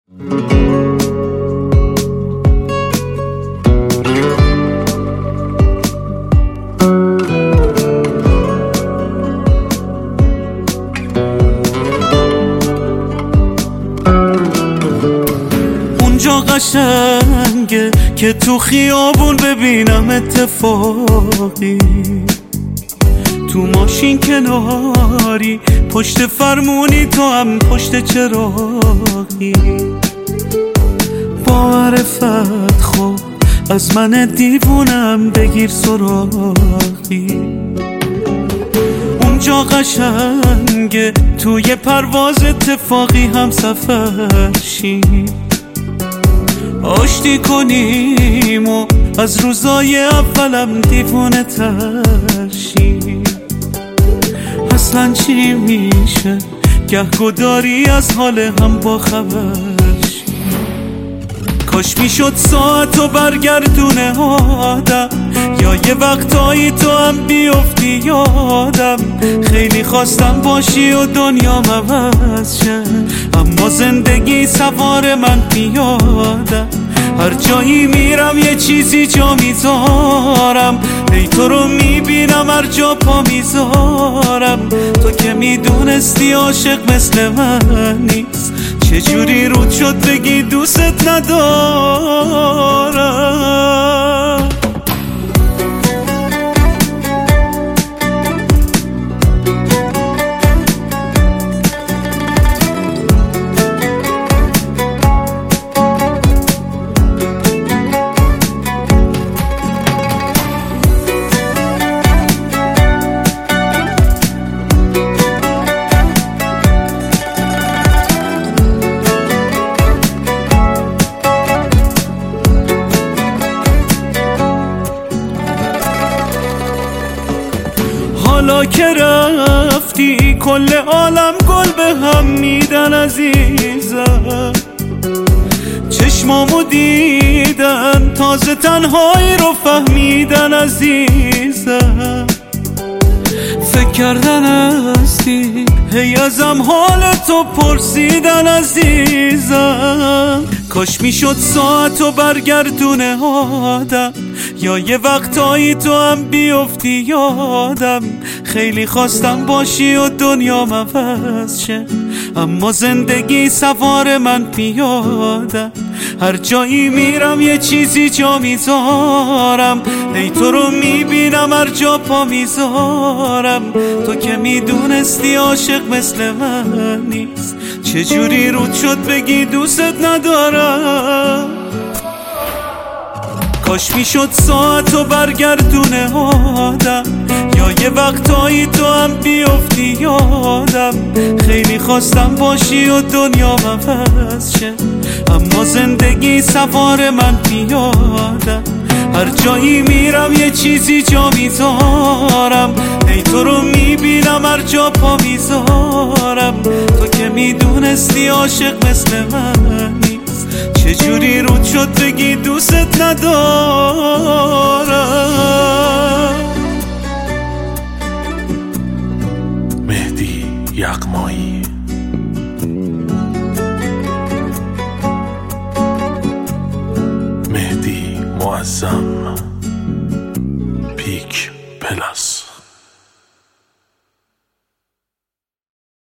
اونجا قشنگه که تو خیابون ببینم اتفاقی، تو ماشین کناری پشت فرمونی تو هم پشت چراغی. با معرفت خب از من دیوونم بگیر سراغی. اونجا قشنگه توی پرواز اتفاقی هم سفر شیم، آشتی کنیم و از روزای اولم دیوونه تر شیم. اصلا چی میشه گهگداری از حال هم با خبر شیم. کاش میشد ساعتو برگردونه آدم، یا یه وقتایی تو هم بیفتی یادم. خیلی خواستم باشی و دنیا عوض شه، اما زندگی سوار من پیادم. هر جایی میرم یه چیزی جا میذارم، ای تو رو میبینم هر جا پا میذارم. تو که میدونستی عاشق مثل من نیست، چجوری رود شد بگی دوست ندارم. حالا که رفتی کل عالم گل به هم میدن عزیزم. چشمامو دیدن تازه تنهایی رو فهمیدن عزیزم. فکر کردن هستی هی ازم حال تو پرسیدن عزیزم. کاش میشد ساعتو برگردونه آدم، یا یه وقتایی تو هم بیفتی یادم. خیلی خواستم باشی و دنیا عوض شه، اما زندگی سوار من پیادم. هر جایی میرم یه چیزی جا میذارم، ای تو رو میبینم هر جا پا میذارم. تو که میدونستی عاشق مثل من نیست، چجوری رود شد بگی دوست ندارم. کاش میشد ساعتو برگردونه آدم، یا یه وقتایی تو هم بیفتی یادم. خیلی خواستم باشی و دنیا عوض شه، اما زندگی سوار من پیادم. هر جایی میرم یه چیزی جا میذارم، ای تو رو میبینم هر جا پا میذارم. تو که میدونستی عاشق مثل من نیست، چجوری رود شد بگی دوست ندارم. مهدی یغمایی. مهدی معظم پیک پلاس.